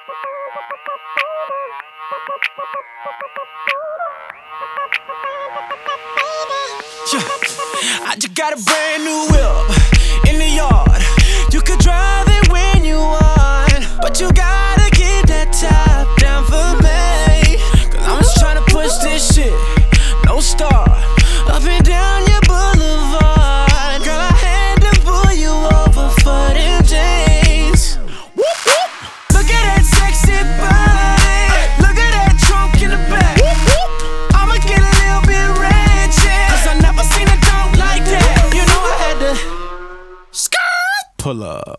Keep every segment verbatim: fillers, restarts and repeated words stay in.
I just got a brand new whip in the yard. You could drive it when you want, but you gotta keep that top down for me. Cause I'm just tryna push this shit, no start, up and down your boulevard. Girl, I had to pull you over for them jeans. Whoop, whoop. Look at that sexy body, look at that trunk in the back. Whoop, whoop. I'ma get a little bit ratchet, cause I never seen a dog like that. You know I had to skirt, pull up.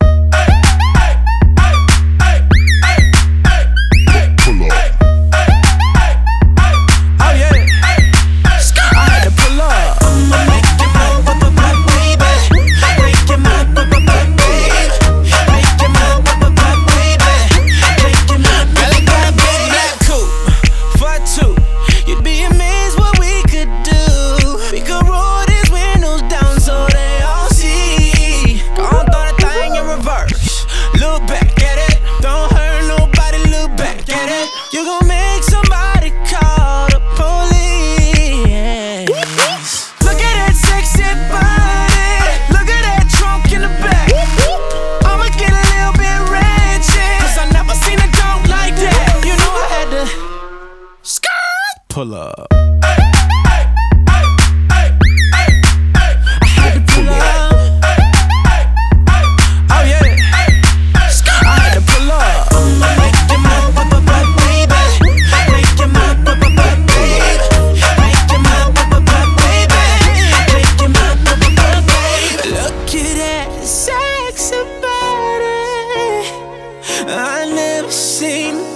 You gon' make somebody call the police. Look at that sexy body, look at that trunk in the back. I'ma get a little bit ratchet, cause I never seen a dog like that. You know I had to skirt, pull up. Sexy body, I never seen